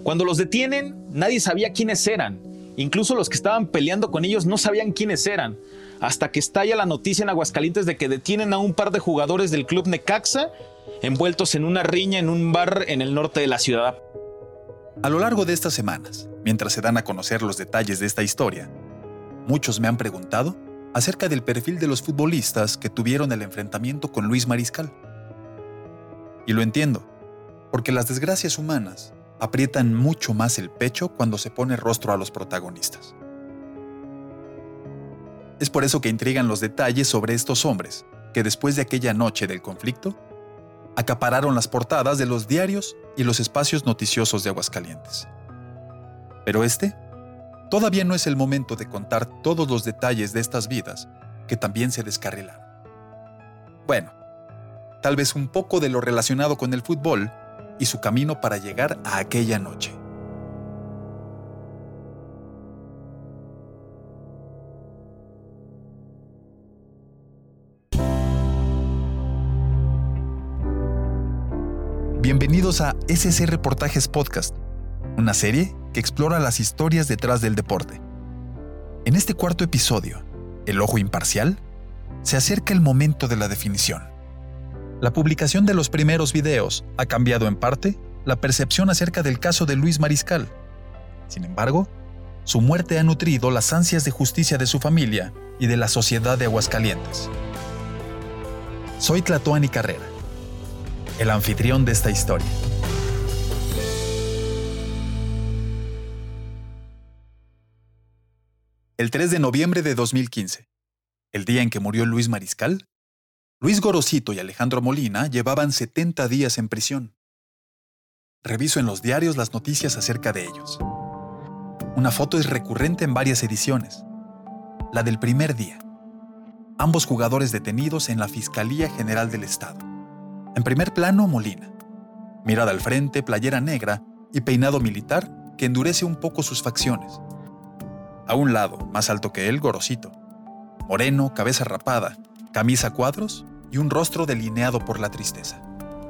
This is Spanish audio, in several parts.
Cuando los detienen, nadie sabía quiénes eran. Incluso los que estaban peleando con ellos no sabían quiénes eran, hasta que estalla la noticia en Aguascalientes de que detienen a un par de jugadores del club Necaxa envueltos en una riña en un bar en el norte de la ciudad. A lo largo de estas semanas, mientras se dan a conocer los detalles de esta historia, muchos me han preguntado acerca del perfil de los futbolistas que tuvieron el enfrentamiento con Luis Mariscal. Y lo entiendo, porque las desgracias humanas aprietan mucho más el pecho cuando se pone rostro a los protagonistas. Es por eso que intrigan los detalles sobre estos hombres que después de aquella noche del conflicto acapararon las portadas de los diarios y los espacios noticiosos de Aguascalientes. Pero todavía no es el momento de contar todos los detalles de estas vidas que también se descarrilaron. Bueno, tal vez un poco de lo relacionado con el fútbol y su camino para llegar a aquella noche. Bienvenidos a SC Reportajes Podcast, una serie que explora las historias detrás del deporte. En este cuarto episodio, El Ojo Imparcial, se acerca el momento de la definición. La publicación de los primeros videos ha cambiado en parte la percepción acerca del caso de Luis Mariscal. Sin embargo, su muerte ha nutrido las ansias de justicia de su familia y de la sociedad de Aguascalientes. Soy Tlatoani Carrera, el anfitrión de esta historia. El 3 de noviembre de 2015, el día en que murió Luis Mariscal, Luis Gorosito y Alejandro Molina llevaban 70 días en prisión. Reviso en los diarios las noticias acerca de ellos. Una foto es recurrente en varias ediciones. La del primer día. Ambos jugadores detenidos en la Fiscalía General del Estado. En primer plano, Molina. Mirada al frente, playera negra y peinado militar que endurece un poco sus facciones. A un lado, más alto que él, Gorosito. Moreno, cabeza rapada, camisa a cuadros y un rostro delineado por la tristeza.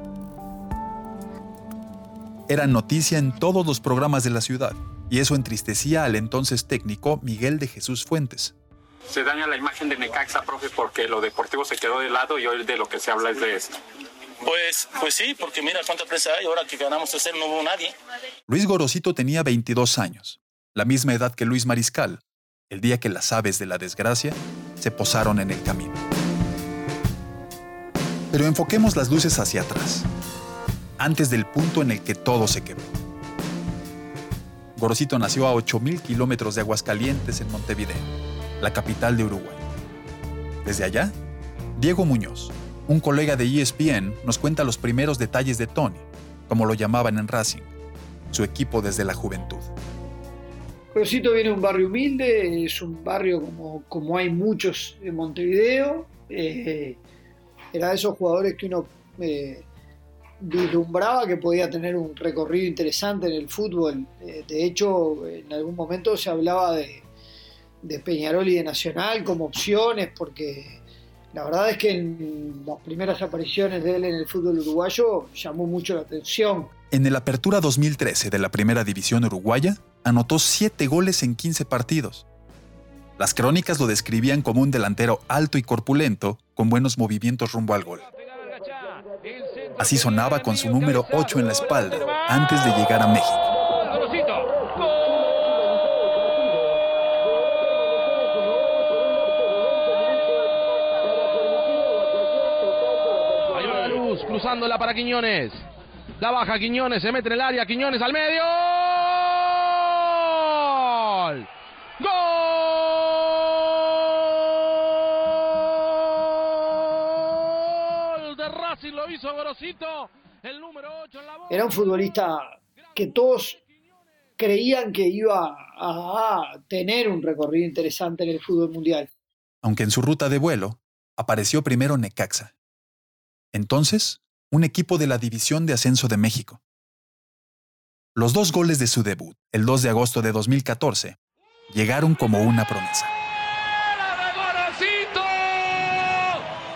Era noticia en todos los programas de la ciudad, y eso entristecía al entonces técnico Miguel de Jesús Fuentes. Se daña la imagen de Necaxa, profe, porque lo deportivo se quedó de lado y hoy de lo que se habla es de esto. Pues sí, porque mira cuánta presa hay, ahora que ganamos 3-0 no hubo nadie. Luis Gorosito tenía 22 años, la misma edad que Luis Mariscal, el día que las aves de la desgracia se posaron en el camino. Pero enfoquemos las luces hacia atrás, antes del punto en el que todo se quebró. Gorosito nació a 8,000 kilómetros de Aguascalientes, en Montevideo, la capital de Uruguay. Desde allá, Diego Muñoz, un colega de ESPN, nos cuenta los primeros detalles de Tony, como lo llamaban en Racing, su equipo desde la juventud. Gorosito viene de un barrio humilde, es un barrio como hay muchos en Montevideo. Era de esos jugadores que uno vislumbraba que podía tener un recorrido interesante en el fútbol. De hecho, en algún momento se hablaba de Peñarol y de Nacional como opciones, porque la verdad es que en las primeras apariciones de él en el fútbol uruguayo llamó mucho la atención. En el Apertura 2013 de la Primera División Uruguaya, anotó 7 goles en 15 partidos. Las crónicas lo describían como un delantero alto y corpulento, con buenos movimientos rumbo al gol. Así sonaba con su número 8 en la espalda, antes de llegar a México. Ahí va la luz, cruzándola para Quiñones. La baja Quiñones, se mete en el área, Quiñones al medio. ¡Gol! ¡Gol! De Racing lo hizo Gorosito, el número 8 en la bola. Era un futbolista que todos creían que iba a tener un recorrido interesante en el fútbol mundial. Aunque en su ruta de vuelo, apareció primero Necaxa. Entonces, un equipo de la División de Ascenso de México. Los 2 goles de su debut, el 2 de agosto de 2014, llegaron como una promesa.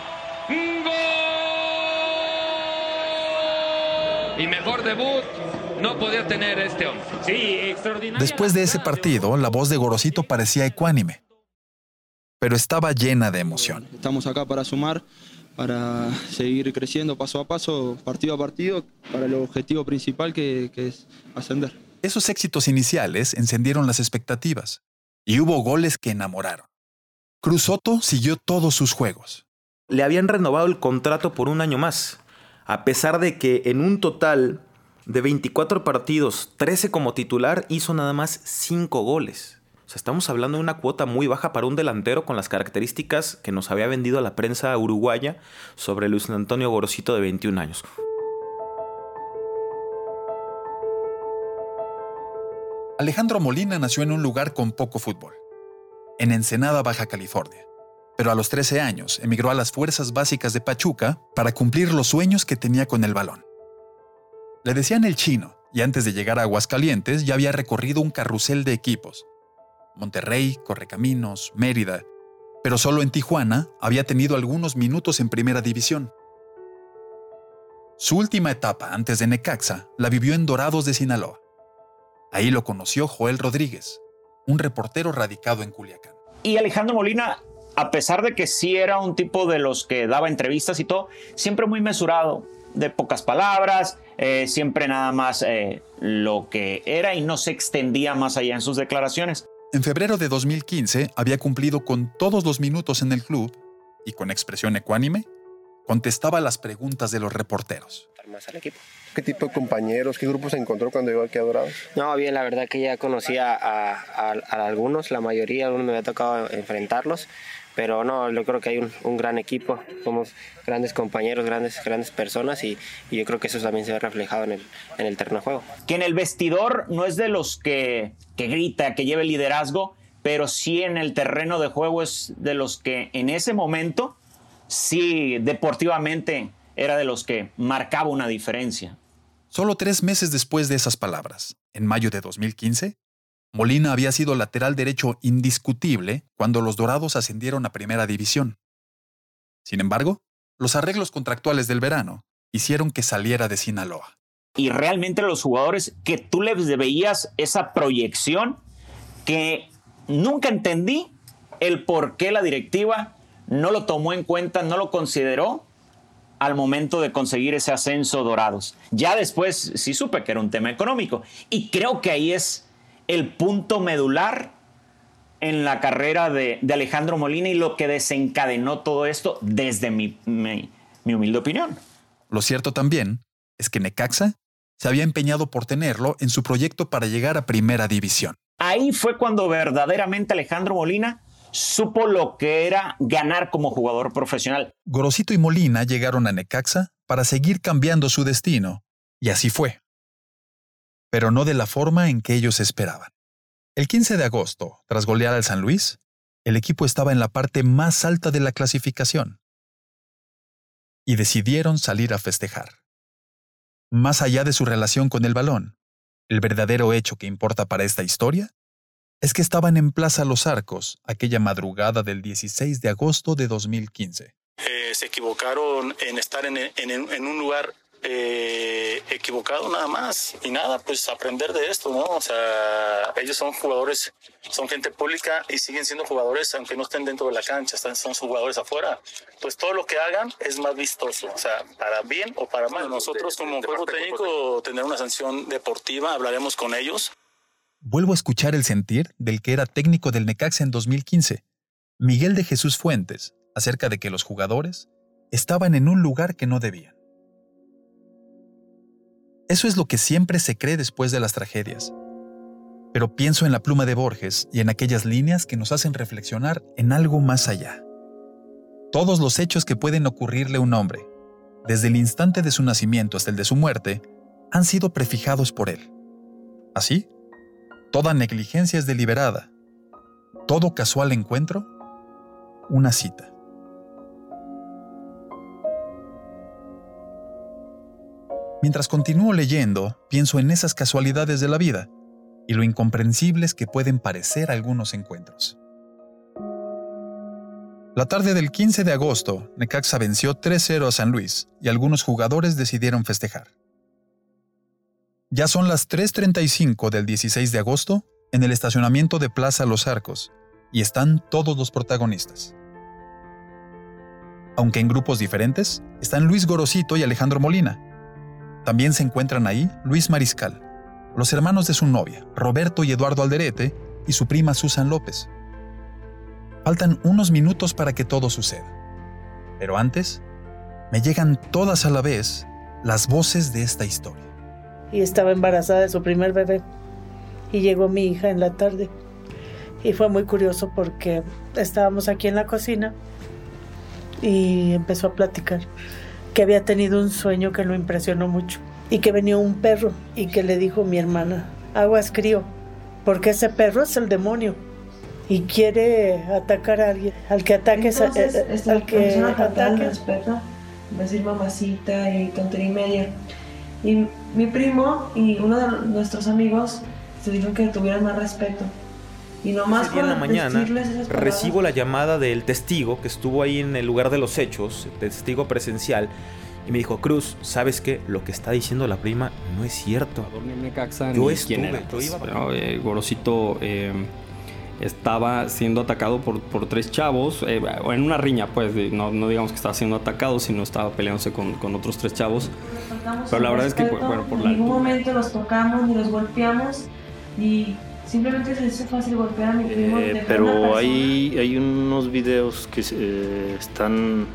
Y mejor debut no podía tener este hombre. Sí, extraordinario. Después de ese partido, la voz de Gorosito parecía ecuánime, pero estaba llena de emoción. Estamos acá para sumar, para seguir creciendo paso a paso, partido a partido, para el objetivo principal que es ascender. Esos éxitos iniciales encendieron las expectativas y hubo goles que enamoraron. Cruz Soto siguió todos sus juegos. Le habían renovado el contrato por un año más, a pesar de que en un total de 24 partidos, 13 como titular, hizo nada más 5 goles. O sea, estamos hablando de una cuota muy baja para un delantero con las características que nos había vendido la prensa uruguaya sobre Luis Antonio Gorosito, de 21 años. Alejandro Molina nació en un lugar con poco fútbol, en Ensenada, Baja California. Pero a los 13 años emigró a las Fuerzas Básicas de Pachuca para cumplir los sueños que tenía con el balón. Le decían el Chino, y antes de llegar a Aguascalientes ya había recorrido un carrusel de equipos. Monterrey, Correcaminos, Mérida, pero solo en Tijuana había tenido algunos minutos en Primera División. Su última etapa antes de Necaxa la vivió en Dorados de Sinaloa. Ahí lo conoció Joel Rodríguez, un reportero radicado en Culiacán. Y Alejandro Molina, a pesar de que sí era un tipo de los que daba entrevistas y todo, siempre muy mesurado, de pocas palabras, siempre nada más lo que era y no se extendía más allá en sus declaraciones. En febrero de 2015 había cumplido con todos los minutos en el club y con expresión ecuánime contestaba las preguntas de los reporteros. Más al equipo. ¿Qué tipo de compañeros, qué grupos se encontró cuando llegó aquí a Dorados? No, bien, la verdad que ya conocía a algunos, la mayoría, algunos me había tocado enfrentarlos, pero no, yo creo que hay un gran equipo, somos grandes compañeros, grandes personas y yo creo que eso también se ve reflejado en el terreno de juego. Que en el vestidor no es de los que grita, que lleve liderazgo, pero sí en el terreno de juego es de los que en ese momento, sí, deportivamente era de los que marcaba una diferencia. Solo 3 meses después de esas palabras, en mayo de 2015, Molina había sido lateral derecho indiscutible cuando los Dorados ascendieron a Primera División. Sin embargo, los arreglos contractuales del verano hicieron que saliera de Sinaloa. Y realmente los jugadores que tú les veías esa proyección que nunca entendí el por qué la directiva no lo tomó en cuenta, no lo consideró al momento de conseguir ese ascenso Dorados. Ya después sí supe que era un tema económico y creo que ahí es el punto medular en la carrera de Alejandro Molina y lo que desencadenó todo esto desde mi humilde opinión. Lo cierto también es que Necaxa se había empeñado por tenerlo en su proyecto para llegar a Primera División. Ahí fue cuando verdaderamente Alejandro Molina supo lo que era ganar como jugador profesional. Gorosito y Molina llegaron a Necaxa para seguir cambiando su destino, y así fue. Pero no de la forma en que ellos esperaban. El 15 de agosto, tras golear al San Luis, el equipo estaba en la parte más alta de la clasificación. Y decidieron salir a festejar. Más allá de su relación con el balón, el verdadero hecho que importa para esta historia es que estaban en Plaza Los Arcos aquella madrugada del 16 de agosto de 2015. Se equivocaron en estar en un lugar equivocado nada más y nada, pues aprender de esto, ¿no? O sea, ellos son jugadores, son gente pública y siguen siendo jugadores aunque no estén dentro de la cancha, son jugadores afuera. Pues todo lo que hagan es más vistoso, o sea, para bien o para mal. Nosotros como cuerpo técnico tener una sanción deportiva, hablaremos con ellos. Vuelvo a escuchar el sentir del que era técnico del Necaxa en 2015, Miguel de Jesús Fuentes, acerca de que los jugadores estaban en un lugar que no debían. Eso es lo que siempre se cree después de las tragedias. Pero pienso en la pluma de Borges y en aquellas líneas que nos hacen reflexionar en algo más allá. Todos los hechos que pueden ocurrirle a un hombre, desde el instante de su nacimiento hasta el de su muerte, han sido prefijados por él. Así, toda negligencia es deliberada. Todo casual encuentro, una cita. Mientras continúo leyendo, pienso en esas casualidades de la vida y lo incomprensibles que pueden parecer algunos encuentros. La tarde del 15 de agosto, Necaxa venció 3-0 a San Luis y algunos jugadores decidieron festejar. Ya son las 3:35 del 16 de agosto en el estacionamiento de Plaza Los Arcos y están todos los protagonistas. Aunque en grupos diferentes, están Luis Gorosito y Alejandro Molina. También se encuentran ahí Luis Mariscal, los hermanos de su novia, Roberto y Eduardo Alderete, y su prima Susan López. Faltan unos minutos para que todo suceda. Pero antes, me llegan todas a la vez las voces de esta historia. Y estaba embarazada de su primer bebé. Y llegó mi hija en la tarde. Y fue muy curioso porque estábamos aquí en la cocina y empezó a platicar que había tenido un sueño que lo impresionó mucho y que venía un perro y que le dijo mi hermana, aguas crío, porque ese perro es el demonio y quiere atacar a alguien. Al que ataque entonces, al que ataque respeto, decir mamacita y tontería y media. Y mi primo y uno de nuestros amigos se dijeron que tuvieran más respeto. Y nomás en la mañana recibo la llamada del testigo que estuvo ahí en el lugar de los hechos, el testigo presencial, y me dijo, Cruz, ¿sabes qué? Lo que está diciendo la prima no es cierto. Yo estuve, yo iba. Bueno, Gorosito estaba siendo atacado por tres chavos, en una riña, pues, no digamos que estaba siendo atacado, sino estaba peleándose con otros tres chavos. Pero la verdad es que, bueno, por en ningún momento los tocamos ni los golpeamos y simplemente se hizo fácil golpear a mi primo. Pero hay unos videos que están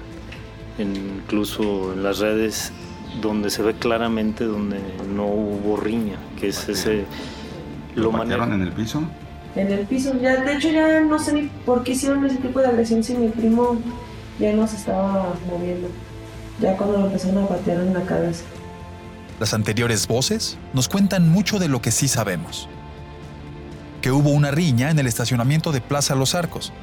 incluso en las redes donde se ve claramente donde no hubo riña, que es ese... ¿Lo patearon en el piso? En el piso, ya, de hecho ya no sé ni por qué hicieron ese tipo de agresión si mi primo ya no se estaba moviendo, ya cuando lo empezaron a patear en la cabeza. Las anteriores voces nos cuentan mucho de lo que sí sabemos. Que hubo una riña en el estacionamiento de Plaza Los Arcos.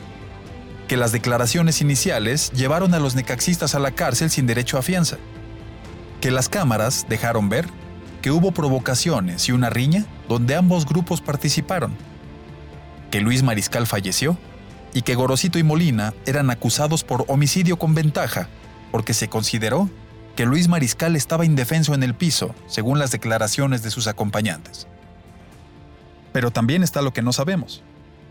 Que las declaraciones iniciales llevaron a los necaxistas a la cárcel sin derecho a fianza. Que las cámaras dejaron ver que hubo provocaciones y una riña donde ambos grupos participaron. Que Luis Mariscal falleció y que Gorosito y Molina eran acusados por homicidio con ventaja porque se consideró que Luis Mariscal estaba indefenso en el piso, según las declaraciones de sus acompañantes. Pero también está lo que no sabemos.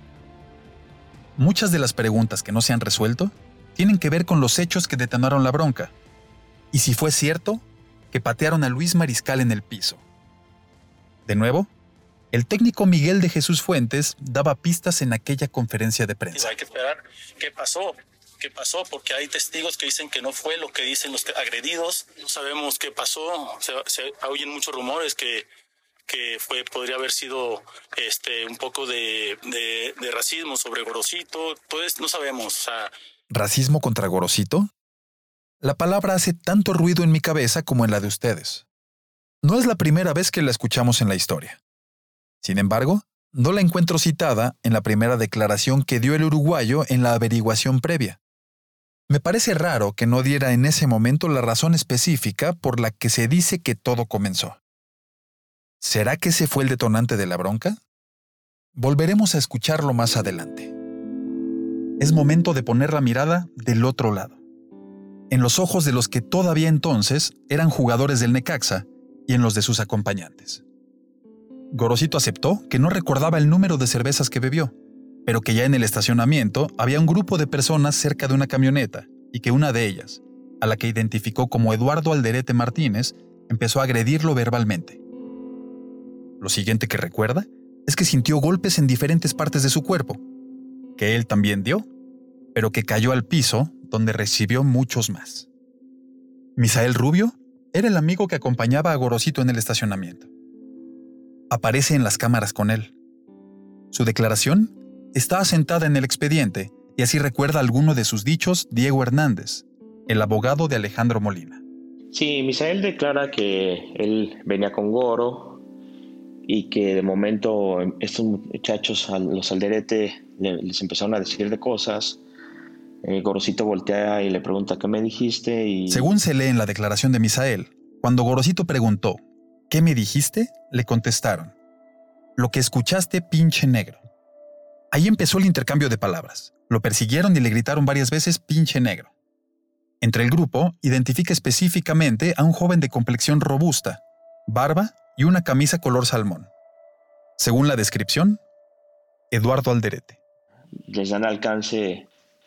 Muchas de las preguntas que no se han resuelto tienen que ver con los hechos que detonaron la bronca, y si fue cierto que patearon a Luis Mariscal en el piso. De nuevo, el técnico Miguel de Jesús Fuentes daba pistas en aquella conferencia de prensa. Hay que esperar qué pasó, porque hay testigos que dicen que no fue lo que dicen los agredidos. No sabemos qué pasó, se oyen muchos rumores que podría haber sido un poco de racismo sobre Gorosito, pues no sabemos. O sea, ¿racismo contra Gorosito? La palabra hace tanto ruido en mi cabeza como en la de ustedes. No es la primera vez que la escuchamos en la historia. Sin embargo, no la encuentro citada en la primera declaración que dio el uruguayo en la averiguación previa. Me parece raro que no diera en ese momento la razón específica por la que se dice que todo comenzó. ¿Será que ese fue el detonante de la bronca? Volveremos a escucharlo más adelante. Es momento de poner la mirada del otro lado, en los ojos de los que todavía entonces eran jugadores del Necaxa y en los de sus acompañantes. Gorosito aceptó que no recordaba el número de cervezas que bebió, pero que ya en el estacionamiento había un grupo de personas cerca de una camioneta y que una de ellas, a la que identificó como Eduardo Alderete Martínez, empezó a agredirlo verbalmente. Lo siguiente que recuerda es que sintió golpes en diferentes partes de su cuerpo, que él también dio, pero que cayó al piso donde recibió muchos más. Misael Rubio era el amigo que acompañaba a Gorosito en el estacionamiento. Aparece en las cámaras con él. Su declaración está asentada en el expediente y así recuerda alguno de sus dichos Diego Hernández, el abogado de Alejandro Molina. Sí, Misael declara que él venía con Goro y que de momento estos muchachos, los Alderete, les empezaron a decir de cosas. Gorosito voltea y le pregunta ¿qué me dijiste? Y... Según se lee en la declaración de Misael, cuando Gorosito preguntó ¿qué me dijiste?, le contestaron: lo que escuchaste, pinche negro. Ahí empezó el intercambio de palabras. Lo persiguieron y le gritaron varias veces pinche negro. Entre el grupo, identifica específicamente a un joven de complexión robusta, barba y una camisa color salmón. Según la descripción, Eduardo Alderete. Les dan alcance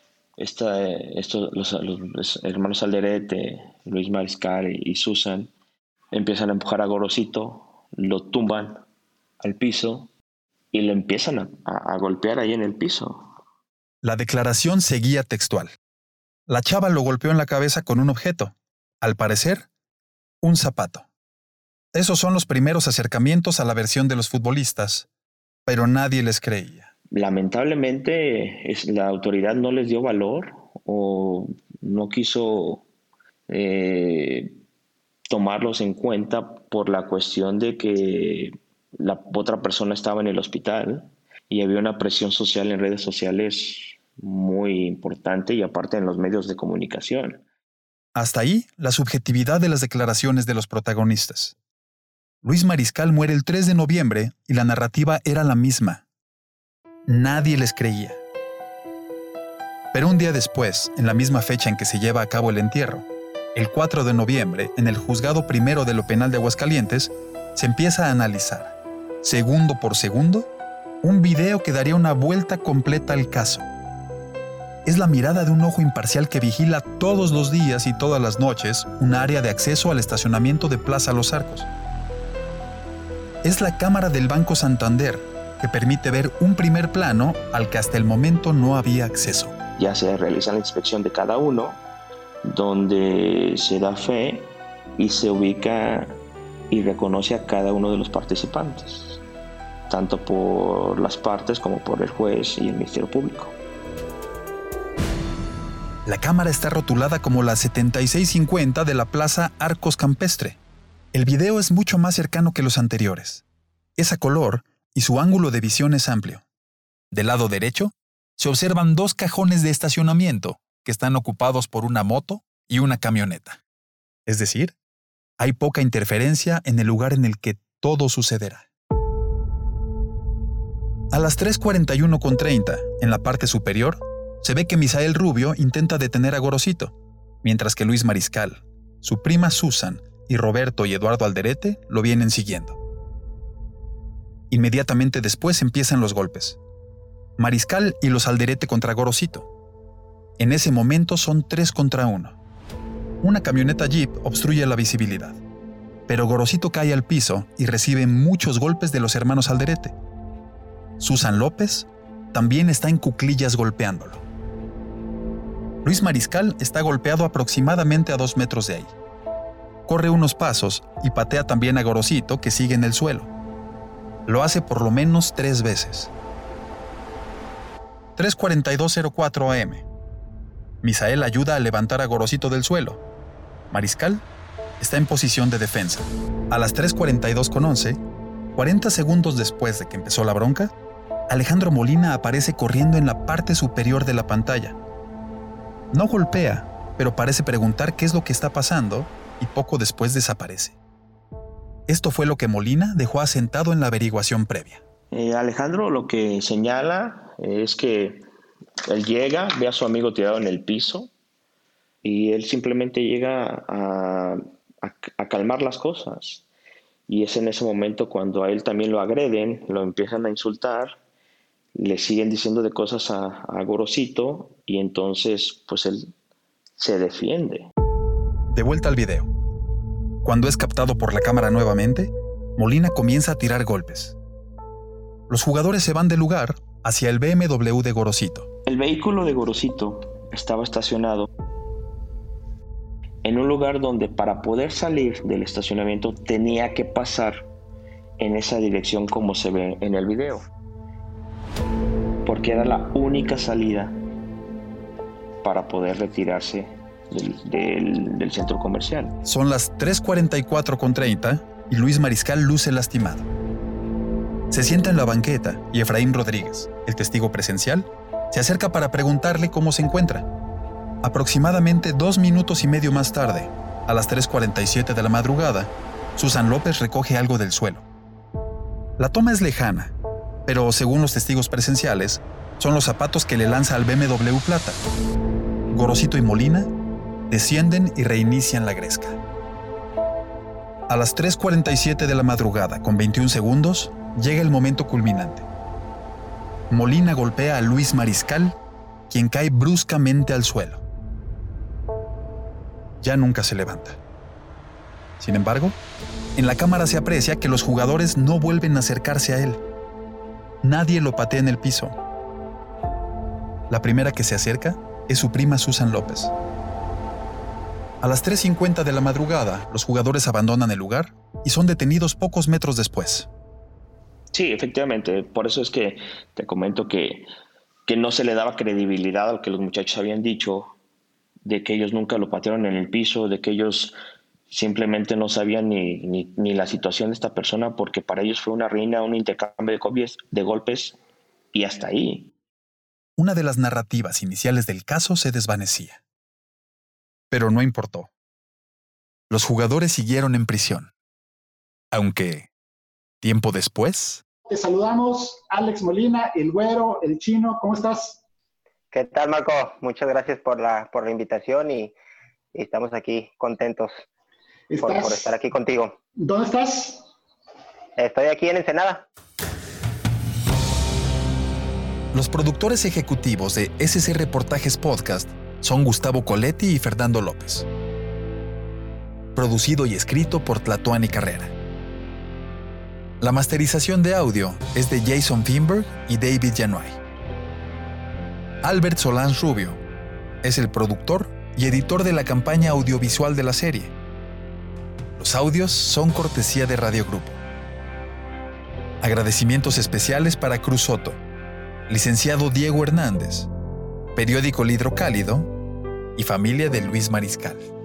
los hermanos Alderete, Luis Mariscal y Susan. Empiezan a empujar a Gorosito, lo tumban al piso y lo empiezan a golpear ahí en el piso. La declaración seguía textual. La chava lo golpeó en la cabeza con un objeto, al parecer, un zapato. Esos son los primeros acercamientos a la versión de los futbolistas, pero nadie les creía. Lamentablemente, la autoridad no les dio valor o no quiso tomarlos en cuenta por la cuestión de que la otra persona estaba en el hospital y había una presión social en redes sociales muy importante y aparte en los medios de comunicación. Hasta ahí la subjetividad de las declaraciones de los protagonistas. Luis Mariscal muere el 3 de noviembre y la narrativa era la misma. Nadie les creía. Pero un día después, en la misma fecha en que se lleva a cabo el entierro, el 4 de noviembre, en el Juzgado Primero de lo Penal de Aguascalientes, se empieza a analizar, segundo por segundo, un video que daría una vuelta completa al caso. Es la mirada de un ojo imparcial que vigila todos los días y todas las noches un área de acceso al estacionamiento de Plaza Los Arcos. Es la cámara del Banco Santander, que permite ver un primer plano al que hasta el momento no había acceso. Ya se realiza la inspección de cada uno, donde se da fe y se ubica y reconoce a cada uno de los participantes, tanto por las partes como por el juez y el Ministerio Público. La cámara está rotulada como la 7650 de la Plaza Arcos Campestre. El video es mucho más cercano que los anteriores. Es a color y su ángulo de visión es amplio. Del lado derecho, se observan 2 cajones de estacionamiento que están ocupados por una moto y una camioneta. Es decir, hay poca interferencia en el lugar en el que todo sucederá. A las 3:41:30, en la parte superior, se ve que Misael Rubio intenta detener a Gorosito, mientras que Luis Mariscal, su prima Susan y Roberto y Eduardo Alderete lo vienen siguiendo. Inmediatamente después empiezan los golpes. Mariscal y los Alderete contra Gorosito. En ese momento son 3 contra 1. Una camioneta Jeep obstruye la visibilidad, pero Gorosito cae al piso y recibe muchos golpes de los hermanos Alderete. Susan López también está en cuclillas golpeándolo. Luis Mariscal está golpeado aproximadamente a 2 metros de ahí. Corre unos pasos y patea también a Gorosito, que sigue en el suelo. Lo hace por lo menos 3 veces. 3:42:04 AM. Misael ayuda a levantar a Gorosito del suelo. Mariscal está en posición de defensa. A las 3:42:11, 40 segundos después de que empezó la bronca, Alejandro Molina aparece corriendo en la parte superior de la pantalla. No golpea, pero parece preguntar qué es lo que está pasando y poco después desaparece. Esto fue lo que Molina dejó asentado en la averiguación previa. Alejandro lo que señala es que él llega, ve a su amigo tirado en el piso y él simplemente llega a calmar las cosas. Y es en ese momento cuando a él también lo agreden, lo empiezan a insultar, le siguen diciendo de cosas a Gorosito y entonces pues él se defiende. De vuelta al video. Cuando es captado por la cámara nuevamente, Molina comienza a tirar golpes. Los jugadores se van del lugar hacia el BMW de Gorosito. El vehículo de Gorosito estaba estacionado en un lugar donde para poder salir del estacionamiento tenía que pasar en esa dirección como se ve en el video, porque era la única salida para poder retirarse del centro comercial. Son las 3:44:30 y Luis Mariscal luce lastimado. Se sienta en la banqueta y Efraín Rodríguez, el testigo presencial, se acerca para preguntarle cómo se encuentra. Aproximadamente 2 minutos y medio más tarde, a las 3:47 de la madrugada, Susan López recoge algo del suelo. La toma es lejana, pero según los testigos presenciales, son los zapatos que le lanza al BMW Plata. Gorosito y Molina descienden y reinician la gresca. A las 3:47 de la madrugada, con 21 segundos, llega el momento culminante. Molina golpea a Luis Mariscal, quien cae bruscamente al suelo. Ya nunca se levanta. Sin embargo, en la cámara se aprecia que los jugadores no vuelven a acercarse a él. Nadie lo patea en el piso. La primera que se acerca es su prima Susan López. A las 3:50 de la madrugada, los jugadores abandonan el lugar y son detenidos pocos metros después. Sí, efectivamente. Por eso es que te comento que no se le daba credibilidad a lo que los muchachos habían dicho, de que ellos nunca lo patearon en el piso, de que ellos simplemente no sabían ni la situación de esta persona, porque para ellos fue una riña, un intercambio de golpes y hasta ahí. Una de las narrativas iniciales del caso se desvanecía. Pero no importó. Los jugadores siguieron en prisión. Aunque, tiempo después... Te saludamos, Alex Molina, el Güero, el Chino, ¿cómo estás? ¿Qué tal, Marco? Muchas gracias por la invitación y estamos aquí contentos por estar aquí contigo. ¿Dónde estás? Estoy aquí en Ensenada. Los productores ejecutivos de SC Reportajes Podcast son Gustavo Coletti y Fernando López. Producido y escrito por Tlatuani Carrera. La masterización de audio es de Jason Finberg y David Yanuay. Albert Solans Rubio es el productor y editor de la campaña audiovisual de la serie. Los audios son cortesía de Radio Grupo. Agradecimientos especiales para Cruz Soto, licenciado Diego Hernández, Periódico El Hidrocálido y familia de Luis Mariscal.